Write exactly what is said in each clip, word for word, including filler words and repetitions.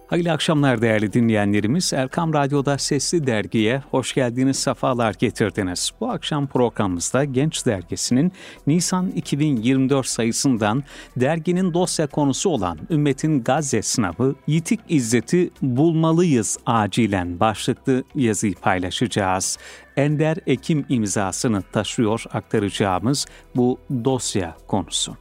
Hayırlı akşamlar değerli dinleyenlerimiz. Erkam Radyo'da Sesli Dergi'ye hoş geldiniz, sefalar getirdiniz. Bu akşam programımızda Genç Dergisi'nin Nisan iki bin yirmi dört sayısından derginin dosya konusu olan Ümmetin Gazze Sınavı, Yitik İzzet'i bulmalıyız acilen başlıklı yazıyı paylaşacağız. Ender Ekim imzasını taşıyor aktaracağımız bu dosya konusu.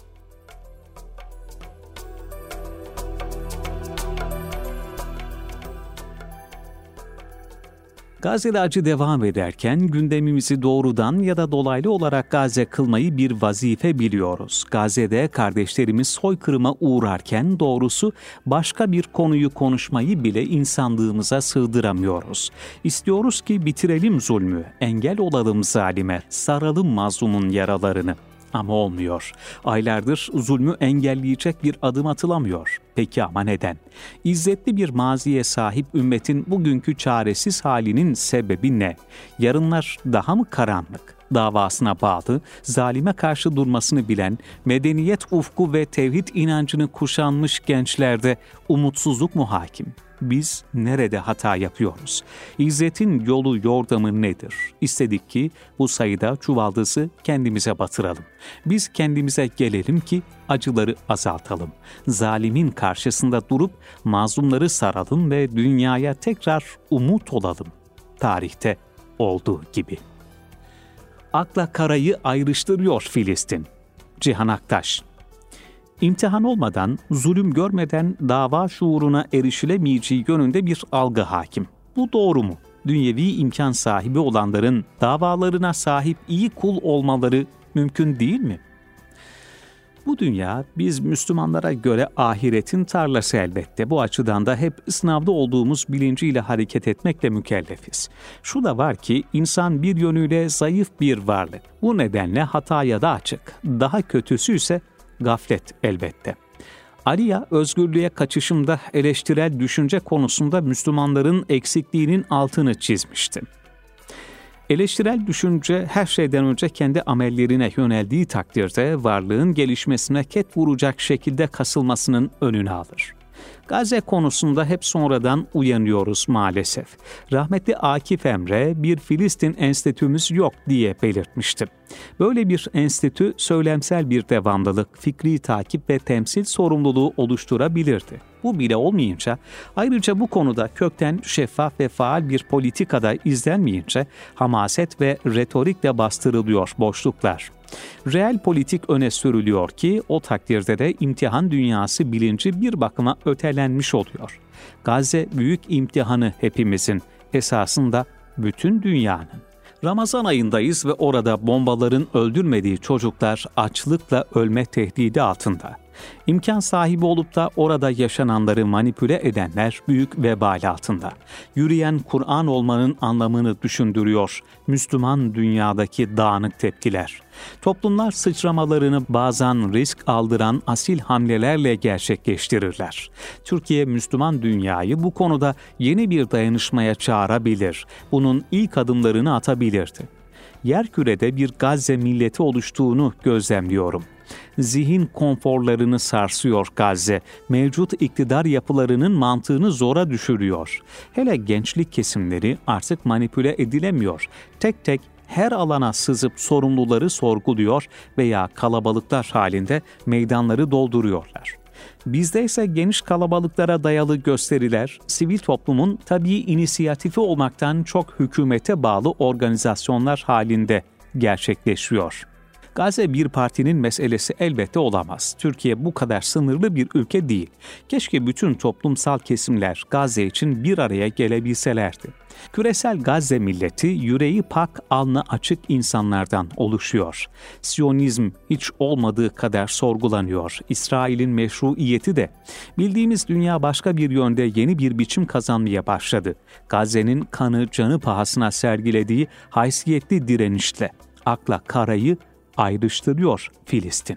Gazze'de acı devam ederken gündemimizi doğrudan ya da dolaylı olarak Gazze kılmayı bir vazife biliyoruz. Gazze'de kardeşlerimiz soykırıma uğrarken doğrusu başka bir konuyu konuşmayı bile insanlığımıza sığdıramıyoruz. İstiyoruz ki bitirelim zulmü, engel olalım zalime, saralım mazlumun yaralarını. Ama olmuyor. Aylardır zulmü engelleyecek bir adım atılamıyor. Peki ama neden? İzzetli bir maziye sahip ümmetin bugünkü çaresiz halinin sebebi ne? Yarınlar daha mı karanlık? Davasına bağlı, zalime karşı durmasını bilen, medeniyet ufku ve tevhid inancını kuşanmış gençlerde umutsuzluk mu hakim? Biz nerede hata yapıyoruz? İzzet'in yolu yordamı nedir? İstedik ki bu sayıda çuvaldızı kendimize batıralım. Biz kendimize gelelim ki acıları azaltalım. Zalimin karşısında durup mazlumları saralım ve dünyaya tekrar umut olalım. Tarihte olduğu gibi. Akla karayı ayrıştırıyor Filistin. Cihan Aktaş. İmtihan olmadan, zulüm görmeden dava şuuruna erişilemeyeceği yönünde bir algı hakim. Bu doğru mu? Dünyevi imkan sahibi olanların davalarına sahip iyi kul olmaları mümkün değil mi? Bu dünya biz Müslümanlara göre ahiretin tarlası elbette. Bu açıdan da hep sınavda olduğumuz bilinciyle hareket etmekle mükellefiz. Şu da var ki insan bir yönüyle zayıf bir varlık. Bu nedenle hataya da açık. Daha kötüsü ise gaflet elbette. Aliya, özgürlüğe kaçışımda eleştirel düşünce konusunda Müslümanların eksikliğinin altını çizmişti. Eleştirel düşünce her şeyden önce kendi amellerine yöneldiği takdirde varlığın gelişmesine ket vuracak şekilde kasılmasının önünü alır. Gazze konusunda hep sonradan uyanıyoruz maalesef. Rahmetli Akif Emre bir Filistin enstitümüz yok diye belirtmişti. Böyle bir enstitü söylemsel bir devamlılık, fikri takip ve temsil sorumluluğu oluşturabilirdi. Bu bile olmayınca, ayrıca bu konuda kökten şeffaf ve faal bir politikada izlenmeyince hamaset ve retorikle bastırılıyor boşluklar. Reel politik öne sürülüyor ki o takdirde de imtihan dünyası bilinci bir bakıma ötelenmiş oluyor. Gazze büyük imtihanı hepimizin, esasında bütün dünyanın. Ramazan ayındayız ve orada bombaların öldürmediği çocuklar açlıkla ölme tehdidi altında. İmkan sahibi olup da orada yaşananları manipüle edenler büyük vebal altında. Yürüyen Kur'an olmanın anlamını düşündürüyor Müslüman dünyadaki dağınık tepkiler. Toplumlar sıçramalarını bazen risk aldıran asil hamlelerle gerçekleştirirler. Türkiye Müslüman dünyayı bu konuda yeni bir dayanışmaya çağırabilir. Bunun ilk adımlarını atabilirdi. Yerkürede bir Gazze milleti oluştuğunu gözlemliyorum. Zihin konforlarını sarsıyor Gazze, mevcut iktidar yapılarının mantığını zora düşürüyor. Hele gençlik kesimleri artık manipüle edilemiyor. Tek tek her alana sızıp sorumluları sorguluyor veya kalabalıklar halinde meydanları dolduruyorlar. Bizde ise geniş kalabalıklara dayalı gösteriler, sivil toplumun tabii inisiyatifi olmaktan çok hükümete bağlı organizasyonlar halinde gerçekleşiyor. Gazze bir partinin meselesi elbette olamaz. Türkiye bu kadar sınırlı bir ülke değil. Keşke bütün toplumsal kesimler Gazze için bir araya gelebilselerdi. Küresel Gazze milleti yüreği pak, alnı açık insanlardan oluşuyor. Siyonizm hiç olmadığı kadar sorgulanıyor. İsrail'in meşruiyeti de. Bildiğimiz dünya başka bir yönde yeni bir biçim kazanmaya başladı. Gazze'nin kanı canı pahasına sergilediği haysiyetli direnişle akla karayı ayrıştırıyor Filistin.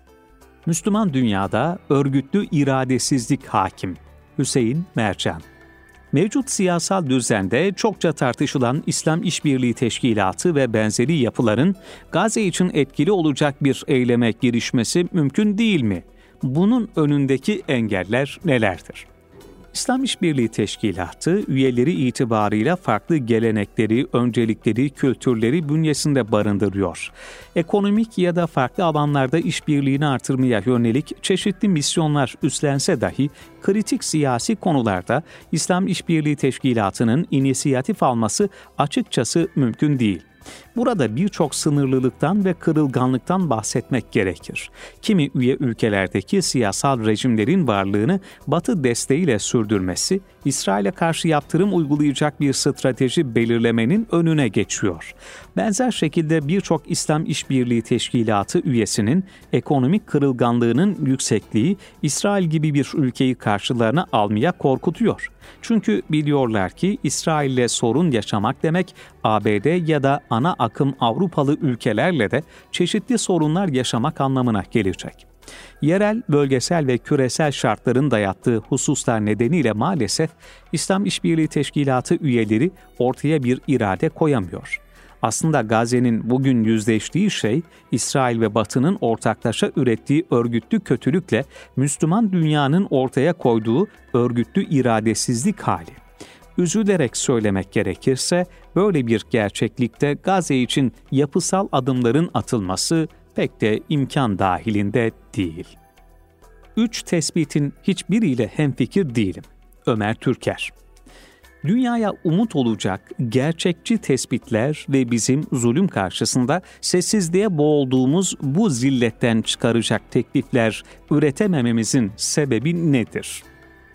Müslüman dünyada örgütlü iradesizlik hakim. Hüseyin Mercan. Mevcut siyasal düzende çokça tartışılan İslam İşbirliği Teşkilatı ve benzeri yapıların Gazze için etkili olacak bir eyleme girişmesi mümkün değil mi? Bunun önündeki engeller nelerdir? İslam İşbirliği Teşkilatı, üyeleri itibarıyla farklı gelenekleri, öncelikleri, kültürleri bünyesinde barındırıyor. Ekonomik ya da farklı alanlarda işbirliğini artırmaya yönelik çeşitli misyonlar üstlense dahi, kritik siyasi konularda İslam İşbirliği Teşkilatı'nın inisiyatif alması açıkçası mümkün değil. Burada birçok sınırlılıktan ve kırılganlıktan bahsetmek gerekir. Kimi üye ülkelerdeki siyasal rejimlerin varlığını Batı desteğiyle sürdürmesi, İsrail'e karşı yaptırım uygulayacak bir strateji belirlemenin önüne geçiyor. Benzer şekilde birçok İslam İşbirliği Teşkilatı üyesinin ekonomik kırılganlığının yüksekliği İsrail gibi bir ülkeyi karşılarına almaya korkutuyor. Çünkü biliyorlar ki İsrail'le sorun yaşamak demek, A B D ya da ana akım Avrupalı ülkelerle de çeşitli sorunlar yaşamak anlamına gelecek. Yerel, bölgesel ve küresel şartların dayattığı hususlar nedeniyle maalesef İslam İşbirliği Teşkilatı üyeleri ortaya bir irade koyamıyor. Aslında Gazze'nin bugün yüzleştiği şey, İsrail ve Batı'nın ortaklaşa ürettiği örgütlü kötülükle Müslüman dünyanın ortaya koyduğu örgütlü iradesizlik hali. Üzülerek söylemek gerekirse, böyle bir gerçeklikte Gazze için yapısal adımların atılması pek de imkan dahilinde değil. Üç tespitin hiçbiriyle hemfikir değilim. Ömer Türker. Dünyaya umut olacak gerçekçi tespitler ve bizim zulüm karşısında sessizliğe boğulduğumuz bu zilletten çıkaracak teklifler üretemememizin sebebi nedir?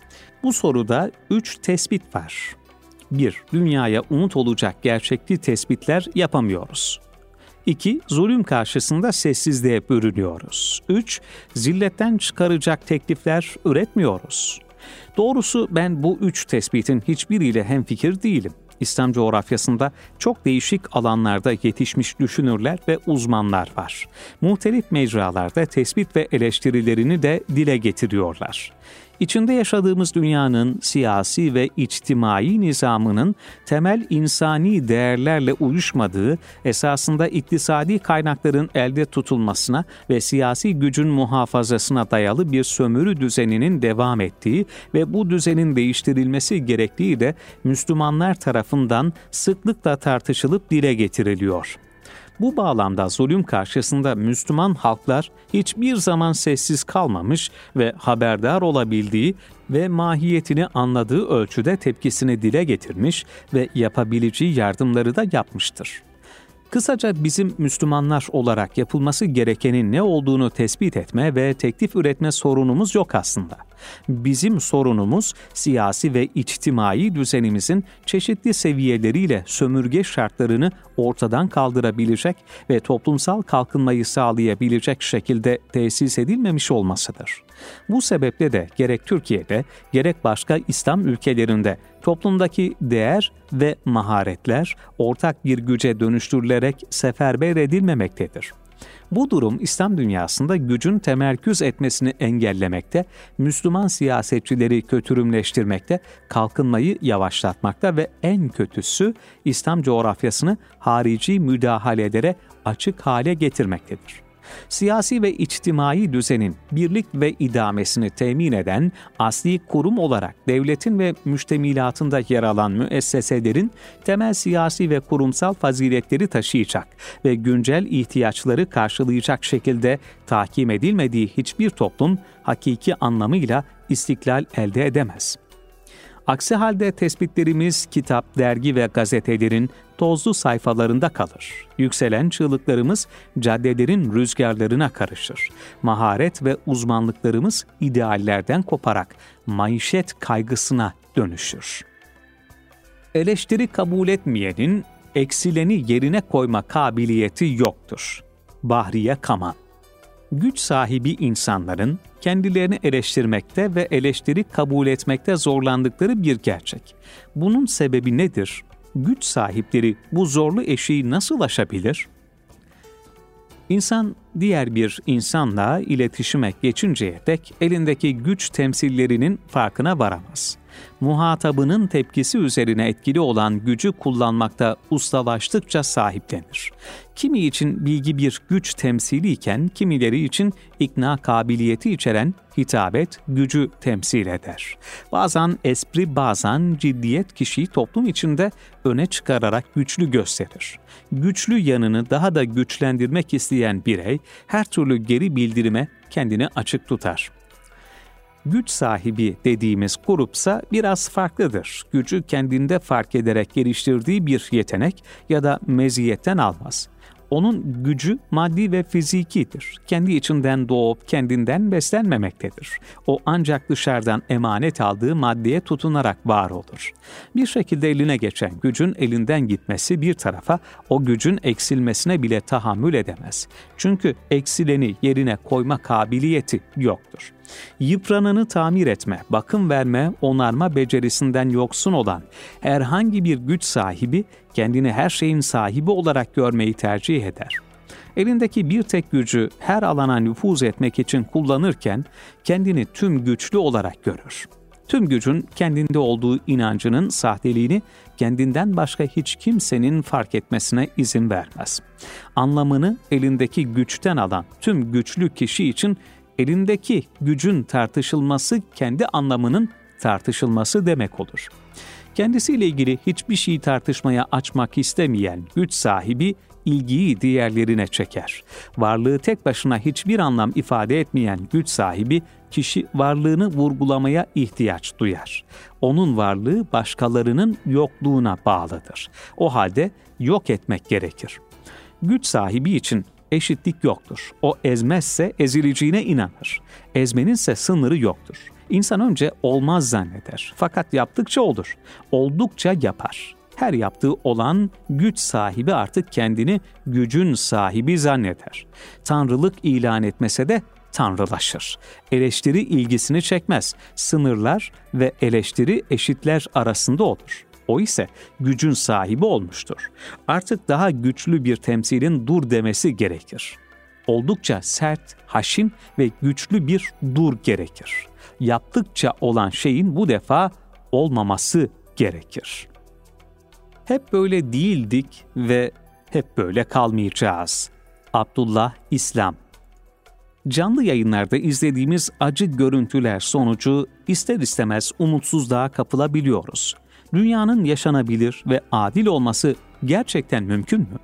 Bu soruda üç tespit var. bir. Dünyaya umut olacak gerçekçi tespitler yapamıyoruz. iki. Zulüm karşısında sessizliğe bürünüyoruz. üç. Zilletten çıkaracak teklifler üretmiyoruz. Doğrusu ben bu üç tespitin hiçbiriyle hemfikir değilim. İslam coğrafyasında çok değişik alanlarda yetişmiş düşünürler ve uzmanlar var. Muhtelif mecralarda tespit ve eleştirilerini de dile getiriyorlar. İçinde yaşadığımız dünyanın siyasi ve içtimai nizamının temel insani değerlerle uyuşmadığı, esasında iktisadi kaynakların elde tutulmasına ve siyasi gücün muhafazasına dayalı bir sömürü düzeninin devam ettiği ve bu düzenin değiştirilmesi gerektiği de Müslümanlar tarafından sıklıkla tartışılıp dile getiriliyor. Bu bağlamda zulüm karşısında Müslüman halklar hiçbir zaman sessiz kalmamış ve haberdar olabildiği ve mahiyetini anladığı ölçüde tepkisini dile getirmiş ve yapabileceği yardımları da yapmıştır. Kısaca bizim Müslümanlar olarak yapılması gerekenin ne olduğunu tespit etme ve teklif üretme sorunumuz yok aslında. Bizim sorunumuz siyasi ve içtimai düzenimizin çeşitli seviyeleriyle sömürge şartlarını ortadan kaldırabilecek ve toplumsal kalkınmayı sağlayabilecek şekilde tesis edilmemiş olmasıdır. Bu sebeple de gerek Türkiye'de gerek başka İslam ülkelerinde toplumdaki değer ve maharetler ortak bir güce dönüştürülerek seferber edilmemektedir. Bu durum İslam dünyasında gücün temerküz etmesini engellemekte, Müslüman siyasetçileri kötürümleştirmekte, kalkınmayı yavaşlatmakta ve en kötüsü İslam coğrafyasını harici müdahalelere açık hale getirmektedir. Siyasi ve içtimai düzenin birlik ve idamesini temin eden asli kurum olarak devletin ve müştemilatında yer alan müesseselerin temel siyasi ve kurumsal faziletleri taşıyacak ve güncel ihtiyaçları karşılayacak şekilde tahkim edilmediği hiçbir toplum hakiki anlamıyla istiklal elde edemez. Aksi halde tespitlerimiz kitap, dergi ve gazetelerin tozlu sayfalarında kalır. Yükselen çığlıklarımız caddelerin rüzgarlarına karışır. Maharet ve uzmanlıklarımız ideallerden koparak maişet kaygısına dönüşür. Eleştiri kabul etmeyenin eksileni yerine koyma kabiliyeti yoktur. Bahriye Kaman. Güç sahibi insanların kendilerini eleştirmekte ve eleştiri kabul etmekte zorlandıkları bir gerçek. Bunun sebebi nedir? Güç sahipleri bu zorlu eşiği nasıl aşabilir? İnsan diğer bir insanla iletişime geçinceye dek elindeki güç temsillerinin farkına varamaz. Muhatabının tepkisi üzerine etkili olan gücü kullanmakta ustalaştıkça sahiplenir. Kimi için bilgi bir güç temsili iken kimileri için ikna kabiliyeti içeren hitabet gücü temsil eder. Bazen espri, bazen ciddiyet kişiyi toplum içinde öne çıkararak güçlü gösterir. Güçlü yanını daha da güçlendirmek isteyen birey her türlü geri bildirime kendini açık tutar. Güç sahibi dediğimiz grupsa biraz farklıdır. Gücü kendinde fark ederek geliştirdiği bir yetenek ya da meziyetten almaz. Onun gücü maddi ve fizikidir. Kendi içinden doğup kendinden beslenmemektedir. O ancak dışarıdan emanet aldığı maddeye tutunarak var olur. Bir şekilde eline geçen gücün elinden gitmesi bir tarafa, o gücün eksilmesine bile tahammül edemez. Çünkü eksileni yerine koyma kabiliyeti yoktur. Yıprananı tamir etme, bakım verme, onarma becerisinden yoksun olan herhangi bir güç sahibi kendini her şeyin sahibi olarak görmeyi tercih eder. Elindeki bir tek gücü her alana nüfuz etmek için kullanırken kendini tüm güçlü olarak görür. Tüm gücün kendinde olduğu inancının sahteliğini kendinden başka hiç kimsenin fark etmesine izin vermez. Anlamını elindeki güçten alan tüm güçlü kişi için elindeki gücün tartışılması kendi anlamının tartışılması demek olur. Kendisiyle ilgili hiçbir şeyi tartışmaya açmak istemeyen güç sahibi ilgiyi diğerlerine çeker. Varlığı tek başına hiçbir anlam ifade etmeyen güç sahibi kişi varlığını vurgulamaya ihtiyaç duyar. Onun varlığı başkalarının yokluğuna bağlıdır. O halde yok etmek gerekir. Güç sahibi için eşitlik yoktur. O ezmezse ezileceğine inanır. Ezmeninse sınırı yoktur. İnsan önce olmaz zanneder. Fakat yaptıkça olur. Oldukça yapar. Her yaptığı olan güç sahibi artık kendini gücün sahibi zanneder. Tanrılık ilan etmese de tanrılaşır. Eleştiri ilgisini çekmez. Sınırlar ve eleştiri eşitler arasında olur. O ise gücün sahibi olmuştur. Artık daha güçlü bir temsilin dur demesi gerekir. Oldukça sert, haşin ve güçlü bir dur gerekir. Yaptıkça olan şeyin bu defa olmaması gerekir. Hep böyle değildik ve hep böyle kalmayacağız. Abdullah İslam. Canlı yayınlarda izlediğimiz acı görüntüler sonucu ister istemez umutsuzluğa kapılabiliyoruz. Dünyanın yaşanabilir ve adil olması gerçekten mümkün mü?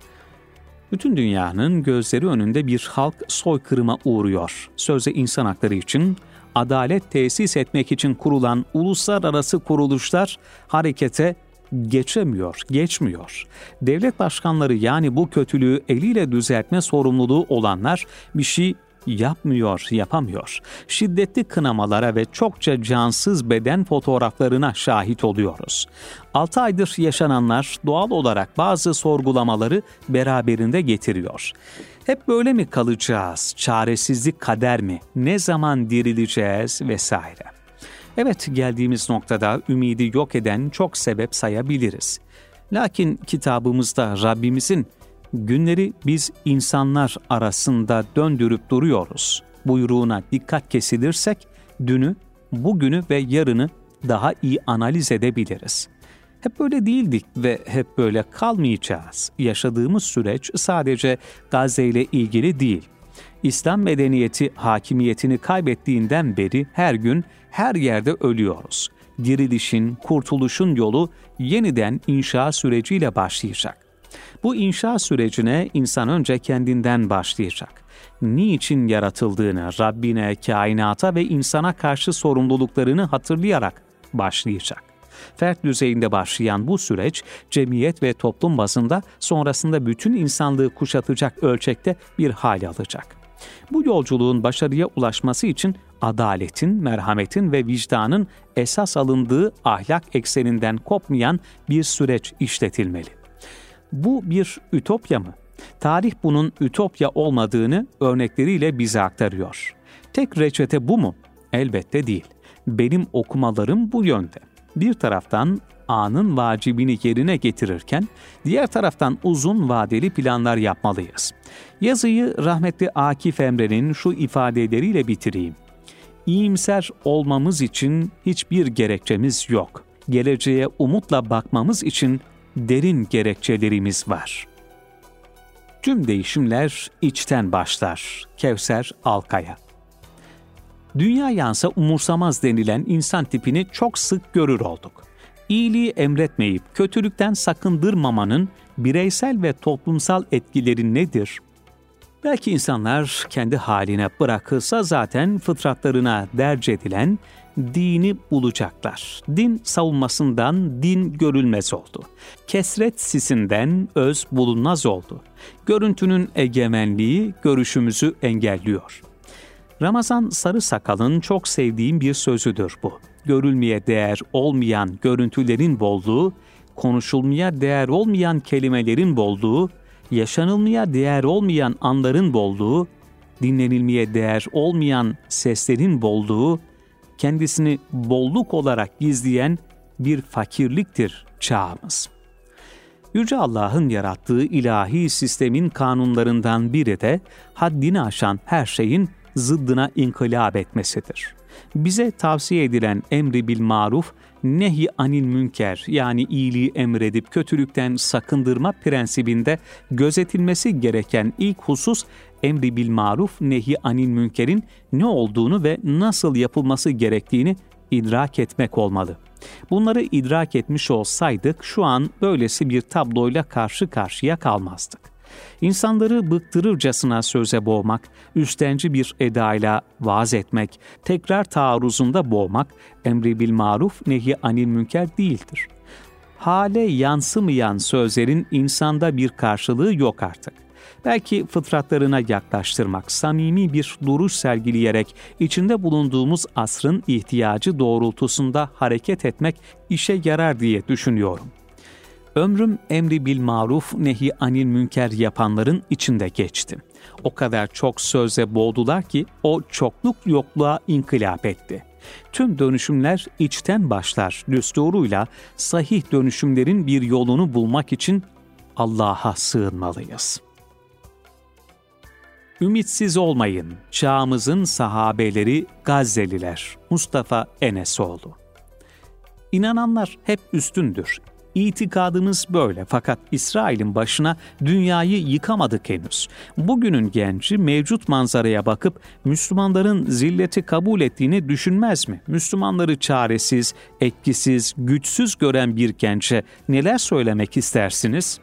Bütün dünyanın gözleri önünde bir halk soykırıma uğruyor. Sözde insan hakları için, adalet tesis etmek için kurulan uluslararası kuruluşlar harekete geçemiyor, geçmiyor. Devlet başkanları yani bu kötülüğü eliyle düzeltme sorumluluğu olanlar bir şey yapmıyor, yapamıyor. Şiddetli kınamalara ve çokça cansız beden fotoğraflarına şahit oluyoruz. altı aydır yaşananlar doğal olarak bazı sorgulamaları beraberinde getiriyor. Hep böyle mi kalacağız? Çaresizlik kader mi? Ne zaman dirileceğiz vesaire. Evet, geldiğimiz noktada ümidi yok eden çok sebep sayabiliriz. Lakin kitabımızda Rabbimizin günleri biz insanlar arasında döndürüp duruyoruz buyruğuna dikkat kesilirsek dünü, bugünü ve yarını daha iyi analiz edebiliriz. Hep böyle değildik ve hep böyle kalmayacağız. Yaşadığımız süreç sadece Gazze ile ilgili değil. İslam medeniyeti hakimiyetini kaybettiğinden beri her gün her yerde ölüyoruz. Dirilişin, kurtuluşun yolu yeniden inşa süreciyle başlayacak. Bu inşa sürecine insan önce kendinden başlayacak. Niçin yaratıldığını, Rabbine, kainata ve insana karşı sorumluluklarını hatırlayarak başlayacak. Fert düzeyinde başlayan bu süreç, cemiyet ve toplum bazında sonrasında bütün insanlığı kuşatacak ölçekte bir hal alacak. Bu yolculuğun başarıya ulaşması için adaletin, merhametin ve vicdanın esas alındığı ahlak ekseninden kopmayan bir süreç işletilmeli. Bu bir ütopya mı? Tarih bunun ütopya olmadığını örnekleriyle bize aktarıyor. Tek reçete bu mu? Elbette değil. Benim okumalarım bu yönde. Bir taraftan anın vacibini yerine getirirken, diğer taraftan uzun vadeli planlar yapmalıyız. Yazıyı rahmetli Akif Emre'nin şu ifadeleriyle bitireyim. İyimser olmamız için hiçbir gerekçemiz yok. Geleceğe umutla bakmamız için derin gerekçelerimiz var. Tüm değişimler içten başlar. Kevser Alkaya. Dünya yansa umursamaz denilen insan tipini çok sık görür olduk. İyiliği emretmeyip kötülükten sakındırmamanın bireysel ve toplumsal etkileri nedir? Belki insanlar kendi haline bırakılsa zaten fıtratlarına derc edilen dini bulacaklar. Din savunmasından din görülmez oldu. Kesret sisinden öz bulunmaz oldu. Görüntünün egemenliği görüşümüzü engelliyor. Ramazan Sarısakal'ın çok sevdiğim bir sözüdür bu. Görülmeye değer olmayan görüntülerin bolluğu, konuşulmaya değer olmayan kelimelerin bolluğu, yaşanılmaya değer olmayan anların bolluğu, dinlenilmeye değer olmayan seslerin bolluğu, kendisini bolluk olarak gizleyen bir fakirliktir çağımız. Yüce Allah'ın yarattığı ilahi sistemin kanunlarından biri de haddini aşan her şeyin zıddına inkılap etmesidir. Bize tavsiye edilen emri bil maruf, nehi anil münker yani iyiliği emredip kötülükten sakındırma prensibinde gözetilmesi gereken ilk husus emri bil maruf, nehi anil münkerin ne olduğunu ve nasıl yapılması gerektiğini idrak etmek olmalı. Bunları idrak etmiş olsaydık şu an böylesi bir tabloyla karşı karşıya kalmazdık. İnsanları bıktırırcasına söze boğmak, üstenci bir edayla vaaz etmek, tekrar taarruzunda boğmak, emri bil maruf, nehi anil münker değildir. Hale yansımayan sözlerin insanda bir karşılığı yok artık. Belki fıtratlarına yaklaştırmak, samimi bir duruş sergileyerek içinde bulunduğumuz asrın ihtiyacı doğrultusunda hareket etmek işe yarar diye düşünüyorum. Ömrüm emri bil maruf, nehi anil münker yapanların içinde geçti. O kadar çok söze boğdular ki o çokluk yokluğa inkılap etti. Tüm dönüşümler içten başlar düsturuyla sahih dönüşümlerin bir yolunu bulmak için Allah'a sığınmalıyız. Ümitsiz olmayın, çağımızın sahabeleri Gazze'liler. Mustafa Enesoğlu. İnananlar hep üstündür. İtikadımız böyle fakat İsrail'in başına dünyayı yıkamadık henüz. Bugünün genci mevcut manzaraya bakıp Müslümanların zilleti kabul ettiğini düşünmez mi? Müslümanları çaresiz, etkisiz, güçsüz gören bir gence neler söylemek istersiniz?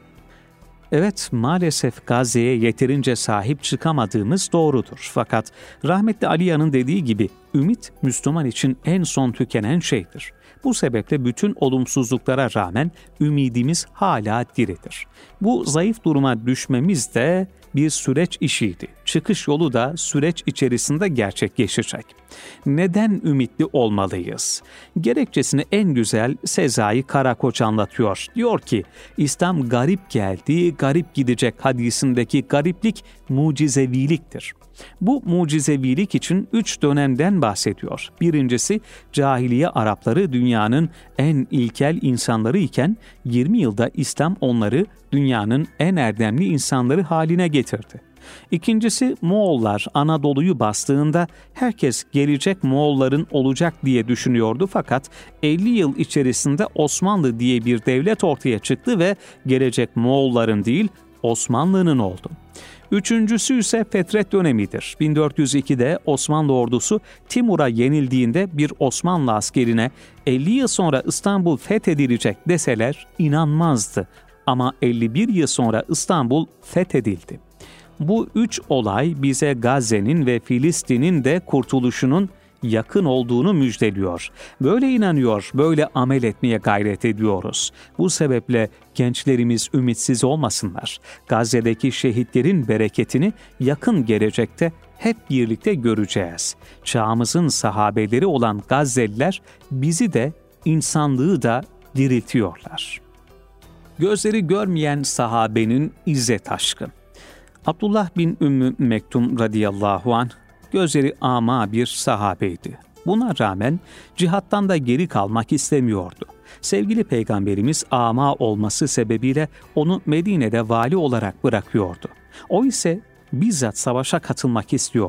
Evet, maalesef Gazze'ye yeterince sahip çıkamadığımız doğrudur. Fakat rahmetli Ali Yan'ın dediği gibi ümit Müslüman için en son tükenen şeydir. Bu sebeple bütün olumsuzluklara rağmen ümidimiz hala diridir. Bu zayıf duruma düşmemiz de bir süreç işiydi. Çıkış yolu da süreç içerisinde gerçekleşecek. Neden ümitli olmalıyız? Gerekçesini en güzel Sezai Karakoç anlatıyor. Diyor ki, İslam garip geldi, garip gidecek hadisindeki gariplik mucizeviliktir. Bu mucizevilik için üç dönemden bahsediyor. Birincisi, cahiliye Arapları dünyanın en ilkel insanları iken yirmi yılda İslam onları dünyanın en erdemli insanları haline getirdi. İkincisi, Moğollar Anadolu'yu bastığında herkes gelecek Moğolların olacak diye düşünüyordu fakat elli yıl içerisinde Osmanlı diye bir devlet ortaya çıktı ve gelecek Moğolların değil Osmanlı'nın oldu. Üçüncüsü ise Fetret dönemidir. bin dört yüz ikide Osmanlı ordusu Timur'a yenildiğinde bir Osmanlı askerine elli yıl sonra İstanbul fethedilecek deseler inanmazdı. Ama elli bir yıl sonra İstanbul fethedildi. Bu üç olay bize Gazze'nin ve Filistin'in de kurtuluşunun yakın olduğunu müjdeliyor. Böyle inanıyor, böyle amel etmeye gayret ediyoruz. Bu sebeple gençlerimiz ümitsiz olmasınlar. Gazze'deki şehitlerin bereketini yakın gelecekte hep birlikte göreceğiz. Çağımızın sahabeleri olan Gazze'liler bizi de, insanlığı da diriltiyorlar. Gözleri görmeyen sahabenin izzet aşkı. Abdullah bin Ümmü Mektum radıyallahu anh, gözleri ama bir sahabeydi. Buna rağmen cihattan da geri kalmak istemiyordu. Sevgili Peygamberimiz ama olması sebebiyle onu Medine'de vali olarak bırakıyordu. O ise bizzat savaşa katılmak istiyordu.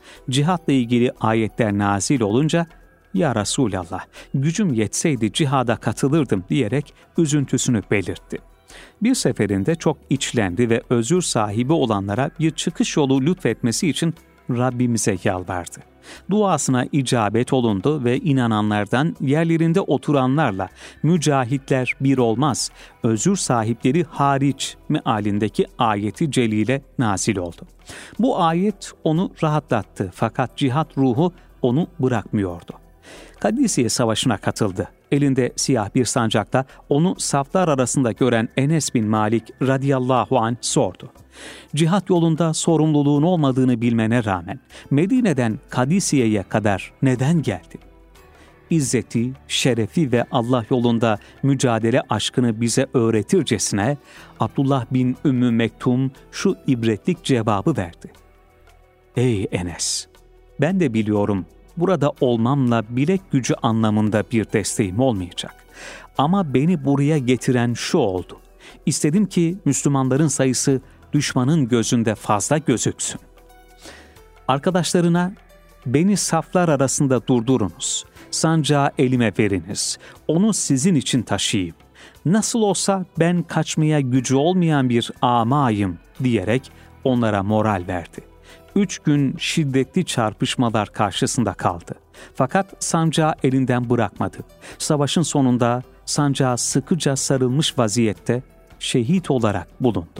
Cihatla ilgili ayetler nazil olunca "Ya Resulallah, gücüm yetseydi cihada katılırdım" diyerek üzüntüsünü belirtti. Bir seferinde çok içlendi ve özür sahibi olanlara bir çıkış yolu lütfetmesi için Rabbimize yalvardı. Duasına icabet olundu ve inananlardan yerlerinde oturanlarla "Mücahitler bir olmaz, özür sahipleri hariç" mealindeki ayeti celile nazil oldu. Bu ayet onu rahatlattı fakat cihat ruhu onu bırakmıyordu. Kadisiye Savaşı'na katıldı. Elinde siyah bir sancakla onu saflar arasında gören Enes bin Malik radıyallahu anh sordu. "Cihat yolunda sorumluluğun olmadığını bilmene rağmen Medine'den Kadisiye'ye kadar neden geldin?" İzzeti, şerefi ve Allah yolunda mücadele aşkını bize öğretircesine Abdullah bin Ümmü Mektum şu ibretlik cevabı verdi. "Ey Enes, ben de biliyorum burada olmamla bilek gücü anlamında bir desteğim olmayacak. Ama beni buraya getiren şu oldu. İstedim ki Müslümanların sayısı düşmanın gözünde fazla gözüksün." Arkadaşlarına "Beni saflar arasında durdurunuz, sancağı elime veriniz, onu sizin için taşıyayım. Nasıl olsa ben kaçmaya gücü olmayan bir amayım" diyerek onlara moral verdi. Üç gün şiddetli çarpışmalar karşısında kaldı. Fakat sancağı elinden bırakmadı. Savaşın sonunda sancağa sıkıca sarılmış vaziyette şehit olarak bulundu.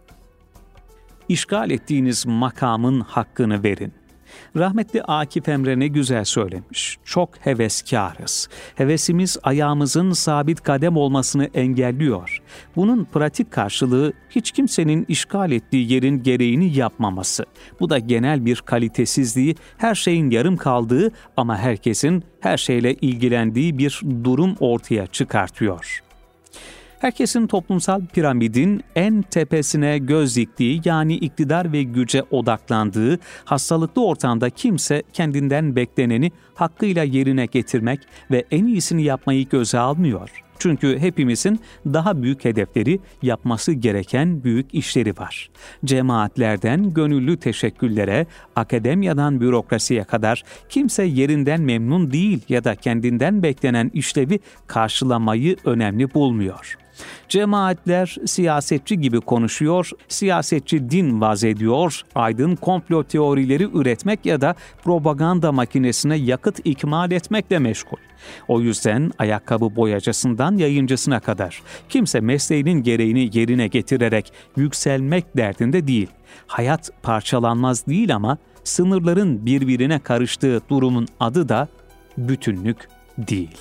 İşgal ettiğiniz makamın hakkını verin. Rahmetli Akif Emre ne güzel söylemiş. Çok heveskarız. Hevesimiz ayağımızın sabit kadem olmasını engelliyor. Bunun pratik karşılığı hiç kimsenin işgal ettiği yerin gereğini yapmaması. Bu da genel bir kalitesizliği, her şeyin yarım kaldığı ama herkesin her şeyle ilgilendiği bir durum ortaya çıkartıyor. Herkesin toplumsal piramidin en tepesine göz diktiği, yani iktidar ve güce odaklandığı hastalıklı ortamda kimse kendinden bekleneni hakkıyla yerine getirmek ve en iyisini yapmayı göze almıyor. Çünkü hepimizin daha büyük hedefleri, yapması gereken büyük işleri var. Cemaatlerden gönüllü teşekküllere, akademyadan bürokrasiye kadar kimse yerinden memnun değil ya da kendinden beklenen işlevi karşılamayı önemli bulmuyor. Cemaatler siyasetçi gibi konuşuyor, siyasetçi din vaz ediyor, aydın komplo teorileri üretmek ya da propaganda makinesine yakıt ikmal etmekle meşgul. O yüzden ayakkabı boyacısından yayıncısına kadar kimse mesleğinin gereğini yerine getirerek yükselmek derdinde değil. Hayat parçalanmaz değil ama sınırların birbirine karıştığı durumun adı da bütünlük değil.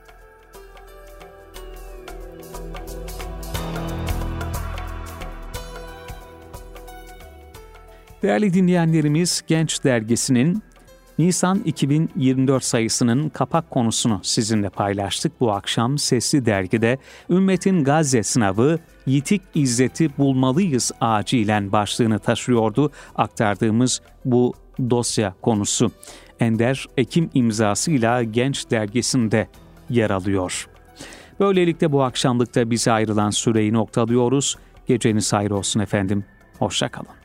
Değerli dinleyenlerimiz, Genç Dergisi'nin Nisan iki bin yirmi dört sayısının kapak konusunu sizinle paylaştık. Bu akşam Sesli Dergi'de "Ümmetin Gazze Sınavı, Yitik İzzeti Bulmalıyız acilen" başlığını taşıyordu aktardığımız bu dosya konusu. Ender Ekim imzasıyla Genç Dergisi'nde yer alıyor. Böylelikle bu akşamlıkta bize ayrılan süreyi noktalıyoruz. Geceniz hayır olsun efendim. Hoşça kalın.